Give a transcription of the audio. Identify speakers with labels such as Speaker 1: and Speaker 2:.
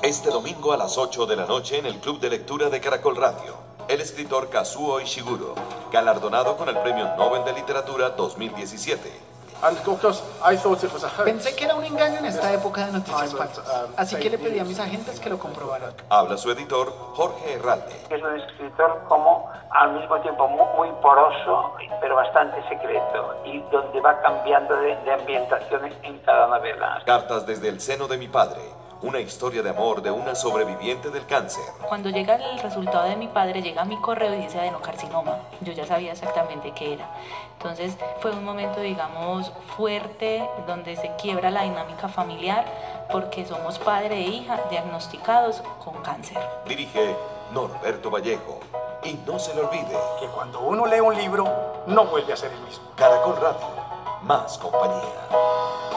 Speaker 1: Este domingo a las 8 de la noche en el Club de Lectura de Caracol Radio. El escritor Kazuo Ishiguro, galardonado con el Premio Nobel de Literatura 2017.
Speaker 2: Pensé que era un engaño en esta época de noticias falsas, así que le pedí a mis agentes que lo comprobaran.
Speaker 1: Habla su editor, Jorge Herralde.
Speaker 3: Es un escritor como al mismo tiempo muy poroso, pero bastante secreto, y donde va cambiando de ambientación en cada novela.
Speaker 1: Cartas desde el seno de mi padre. Una historia de amor de una sobreviviente del cáncer.
Speaker 4: Cuando llega el resultado de mi padre, llega a mi correo y dice adenocarcinoma. Yo ya sabía exactamente qué era. Entonces fue un momento, digamos, fuerte, donde se quiebra la dinámica familiar, porque somos padre e hija diagnosticados con cáncer.
Speaker 1: Dirige Norberto Vallejo. Y no se le olvide
Speaker 5: que cuando uno lee un libro, no vuelve a ser el mismo.
Speaker 1: Caracol Radio, más compañía.